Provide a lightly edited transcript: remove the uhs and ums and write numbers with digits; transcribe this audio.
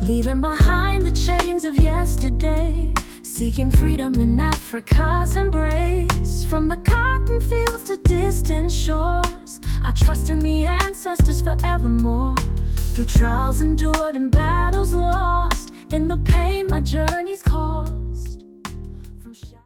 leaving behind the chains of yesterday, seeking freedom in Africa's embrace. From the cotton fields to distant shores, I trust in the ancestors forevermore. Through trials endured and battles lost, in the pain my journey's called.